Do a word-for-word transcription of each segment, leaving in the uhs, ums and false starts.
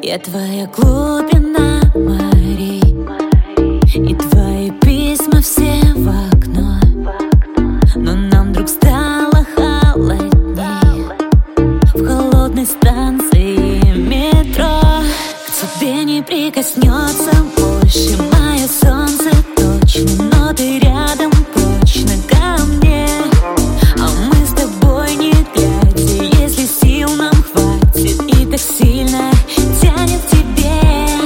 Я твоя глубина морей, и твои письма все в окно. Но нам вдруг стало холодней в холодной станции метро. К тебе не прикоснется больше мое солнце точно, но ты рядом прочно ко мне. А мы с тобой не глядя, если сил нам хватит и так сильно тянет к тебе.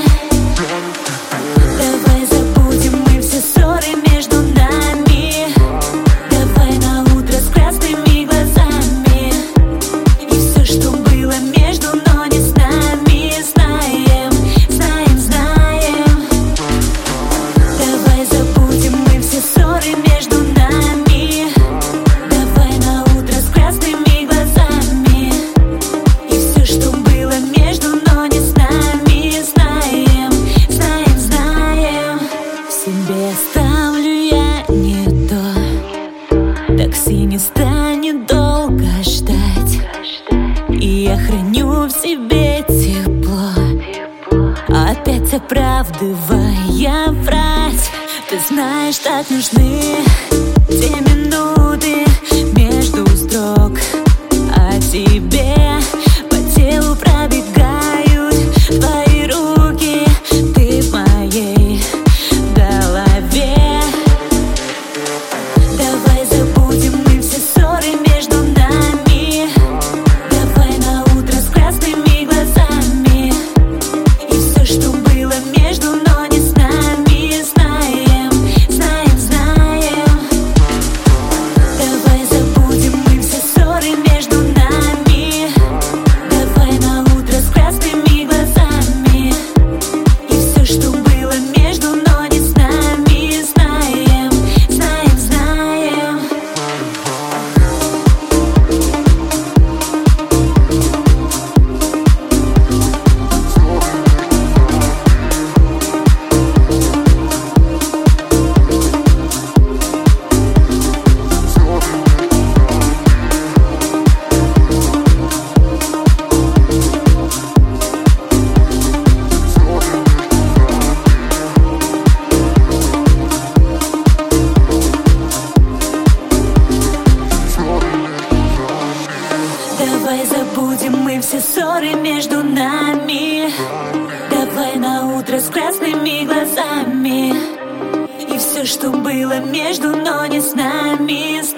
Давай забудем мы все ссоры между нами. Давай на утро с красными глазами. И все, что было между, но не с нами, знаем, знаем, знаем. Давай забудем мы все ссоры между нами. Давай на утро с красными глазами. И все, что было между, но не с нами, знаем, знаем, знаем. В себе оставлю я не то, такси не станет долго ждать, и я храню в себе тепло, опять оправдывая врать. Ты знаешь, так нужны те минуты между строк, а тебе по телу пробегают твои руки, ты в моей голове. Давай забудем мы все ссоры между нами. Давай на утро с красными глазами. И все, что было между, но не с нами, знаем, знаем, знаем. Давай забудем мы все ссоры между нами. Давай на утро с красными глазами. И все, что было между, но не с нами, знаем, знаем, знаем. Давай забудем мы все ссоры между нами. Давай на утро с красными глазами. И все, что было между, но не с нами.